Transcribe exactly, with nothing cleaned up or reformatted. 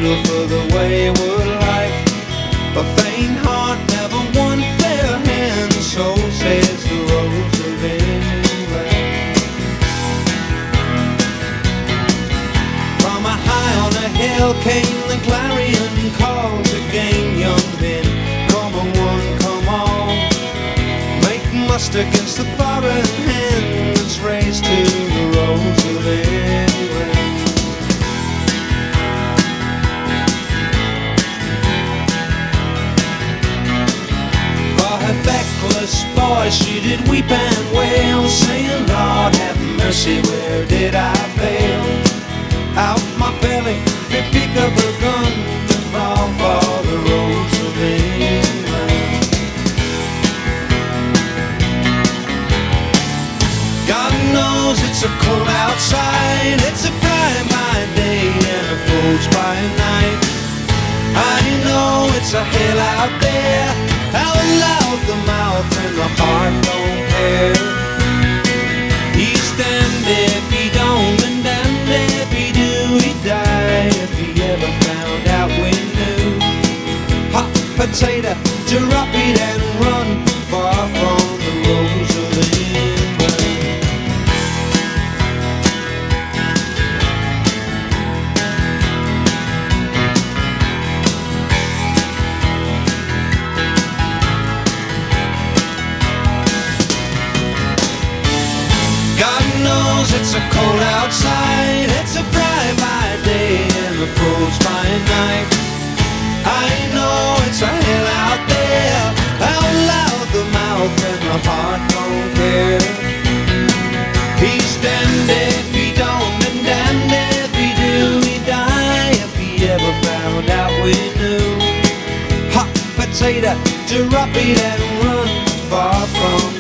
settle for the wayward life. A faint heart never won fair hand, so says the rose of England. From a high on a hill came the clarion calls again. Young men, come on one, come on, make muster against the foreign hand that's raised to the rose of England. Her feckless boy, she did weep and wail, saying, Lord have mercy, where did I fail? Out my belly, they pick up her gun and fall for the rose of England. God knows it's a cold outside, it's a fire by day and a forge by night. I know it's a hell out there, how loud the mouth and the heart don't care. He's damned if he don't, and damned if he do. He'd die if he ever found out we knew. Hot potato, drop it and run far from the rose of England. It's a cold outside, it's a fry by day and a froze by night. I know it's a hell out there, how loud the mouth and the heart don't care. He's damned if he don't, and damned if he do. He'd die if he ever found out we knew. Hot potato, drop it and run far from